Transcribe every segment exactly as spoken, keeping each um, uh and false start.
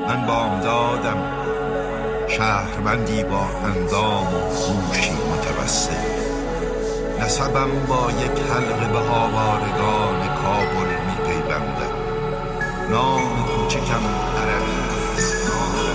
من بامدادم شهروندی با اندام و گوشی متوسل، نسبم با یک حلقه به آوارگان کابل می پیوندم. نام کوچکم عربیست.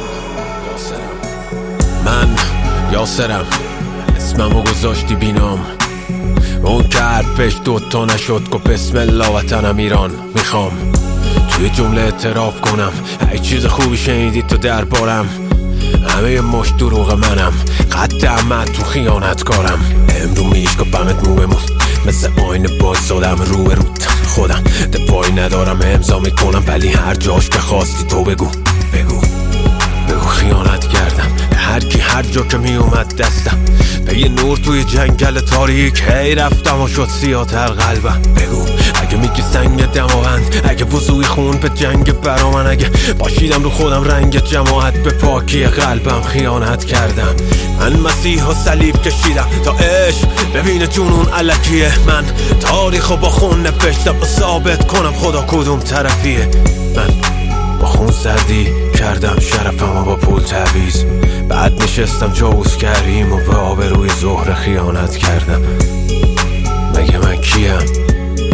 من یاسرم، اسممو گذاشتی بینام، اون که حرفش دوتا نشد گفت بسم الله وطنم ایران. میخوام توی جمله اعتراف کنم هیچ چیز خوبی شنیدی تو دربارم، همه مش دروغ منم، قد احمد تو خیانتکارم. امرو میشکافمت مو بمون مثل آینه باز دادم رو به روت خودم، دفاعی ندارم امضا میکنم ولی هر جاش که خواستی تو بگو بگو بگو خیانت کردم به هر کی هر جا که می اومد دستم، به یه نور توی جنگل تاریک هی رفتم و شد سیاتر قلبم. بگو اگه میگی سنگ دماوند، اگه وضوی خون به جنگ برا من، اگه باشیدم رو خودم رنگ جماعت به پاکی قلبم خیانت کردم. من مسیح و صلیب کشیدم تا عشق ببینه جنون الکیه، من تاریخو با خون نوشتم و ثابت کنم خدا کدوم طرفیه. من با خون سردی کردم شرفم و با پول تعویز، بعد نشستم جوز کریم و به آبروی زهر خیانت کردم. مگه من کیم؟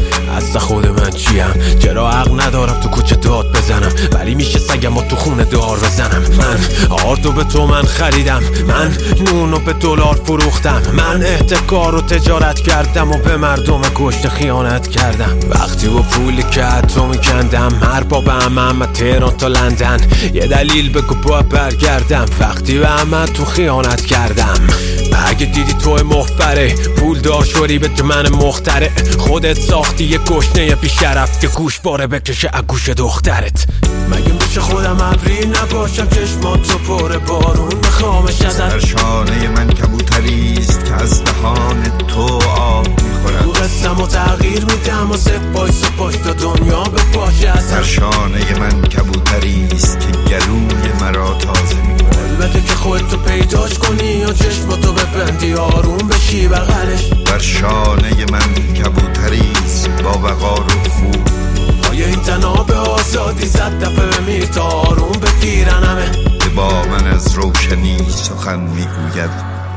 از خود من چیم؟ چرا حق ندارم تو کوچه داد بزنم ولی میشه سگم و تو خونه دار بزنم؟ من آردو به تو من خریدم، من نونو به دلار فروختم، من احتکار و تجارت کردم و به مردم گشت خیانت کردم. وقتی با پولی که حتی میکندم هر با به همه تهران تا لندن، یه دلیل بگو با برگردم. وقتی به همه تو خیانت کردم، اگه دیدی توی مخبره پول دار شوری به من مختره، خودت ساختی یه گشنه بی شرف که گوش باره بکشه اگوش دخترت. مگه میشه خودم ابری نباشم چشماتو پر بارون میخوامش ازت؟ در شانه من کبوتریست که از دهان تو آب میخورد، رو قسم و تغییر میدم و سپای سپاش تا دنیا به پاشه ازم. در شانه من کبوتریست که گلوی مرا تازه میکنه، البته که خودتو پیداش کنی و چشماتو ببندی آروم بشی بغلش. در شانه من کبوتریست با وقار و خوب، آیا این تناب آزادی صد دفعه بمیر تا آروم بگیرن همه؟ که با من از روشنی سخن میگوید.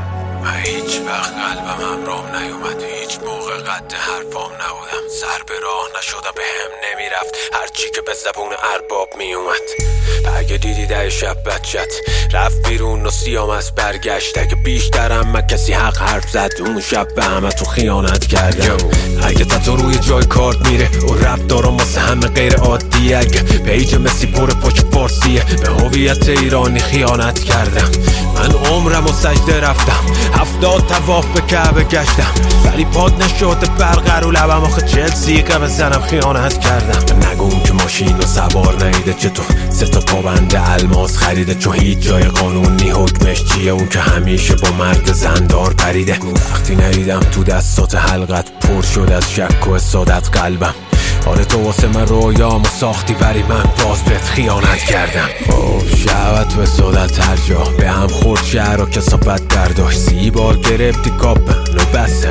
من هیچ وقت قلبم همرام نیومد، هیچ موقع قد حرفام نبودم، سر به راه نشده به هم نمیرفت هرچی که به زبون ارباب میومد. اگه دیدی ده شب بچت رفت بیرون و سیام از برگشت، اگه بیشترم من کسی حق حرف زد اون شب به همه تو خیانت کردم. اگه تا روی جای کارت میره و رفت دارم واسه همه غیر عادیه، اگه پیج مسی پر پاک فارسیه به هویت ایرانی خیانت کردم. من عمرم و سجده رفتم، هفتاد طواف به کعبه گشتم ولی پاد نشده برقرار لبم آخه چل سیقه بزنم خیانت کردم. نگم که ماشین و سوار نیده چطور سه تا پابند الماس خریده، چون هیچ جای قانونی حکمش چیه اون که همیشه با مرد زندار پریده. وقتی ندیدم تو دستات حلقت پر شد از شک و حسادت قلبم، آره تو واسه من رویامو ساختی ولی من باز بهت خیانت کردم. خب شهوت و حسادت هر جا به هم خورد، شهر و کثافت برداشت، سی بار گرفتی کاپن و بس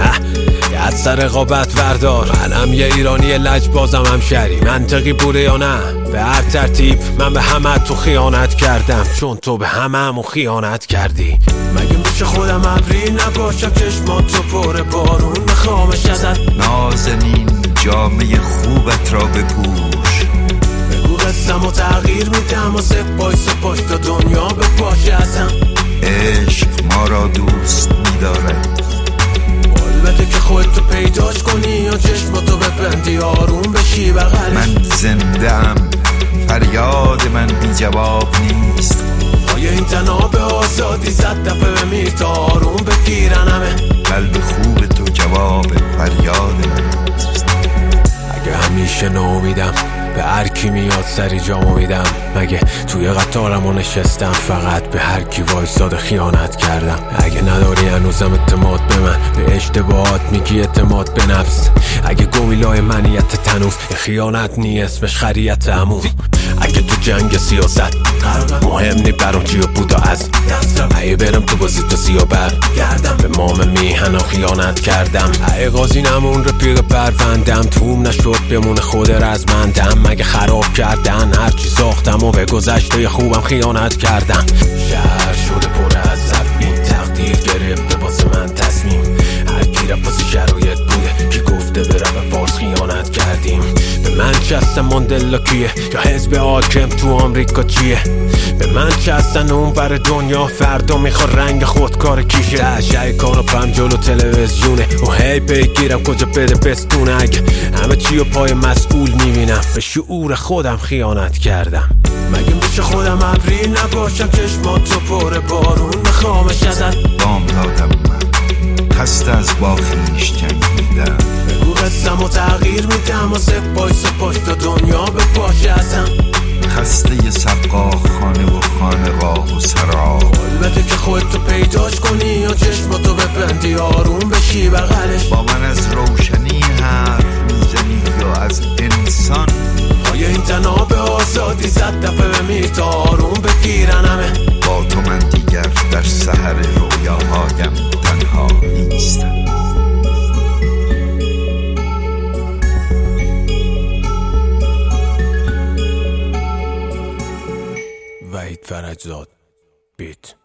از سر رقابت وردار. منم یه ایرانی لجبازم هم شری، منطقی بوده یا نه؟ به هر ترتیب من به همه تو خیانت کردم چون تو به همه همو خیانت کردی. مگه میشه خودم ابری نباشم چشماتو پر بارون میخوامش ازت؟ نازنین جامعه خوبت را بپوش، بگو قسم و تغییر میدم و سپای سپاش تا دنیا به پاشه ازم. عشق ما را دوست میدارد، البته که خودتو پیداش کنی و چشماتو ببندی آروم بشی بغلش. من زنده ام، فریاد من بی جواب نیست، آیا این تناب آزادی صد دفعه بمیر تا آروم بگیرن همه؟ قلب خوب تو جواب فریاد من است. اگه همیشه ناامیدم به هر کی میاد سری جامو میدم، مگه توی قطارمو نشستم فقط به هر کی وایساده خیانت کردم. اگه نداری هنوزم اعتماد به من، به اشتباهات میگی اعتماد به نفس، اگه گویلای منیت تنوف خیانت نی اسمش خریت عموم. اگه تو جنگ سیاست مهم نی برام چی و بودا از اگه برم تو بازی تو سیا بر گردم، به مام میهنم خیانت کردم. اگه قاضی نمون رفیق پروندم توم نشد بمونه خود رزمندم، مگه خراب خراب کردن. هرچی ساختم و به گذشته خوبم خیانت کردم. شهر شده پر از زفین، تقدیر گرفته واسه من تصمیم. هر کی رفت واسه شرایط بوده که گفته به رب فارس خیانت کردیم. به من چستن ماندلا کیه یا حزب حاکم تو آمریکا چیه؟ به من چستن اون بر دنیا فردا میخواد رنگ خودکار کیشه. تشعه کاناپم جلو تلویزیونه و هی بگیرم کجا بده بستونه. اگه همه چی و پای مسئول میبینم به شعور خودم خیانت کردم. مگه میشه خودم ابری نباشم چشماتو پر بارون میخوامش ازت بام دادم من خسته از با خویش جنگیدم. بگو قسم و تغییر میدم و سپای سپاش تا دنیا به پاشه ازم. خسته ی سقا خانه و خانقاه و سرا. البته که خودتو پیداش کنی یا چشماتو ببندی آروم بشی بغلش. با من از روشنی حرف میزنی یا از انسان؟ آیا این تناب آزادی صد دفعه بمیر تا آروم بگیرن همه؟ با تو من دیگر در سحر رویاهایم تنها نیستم. وحید فرجزاد بیت.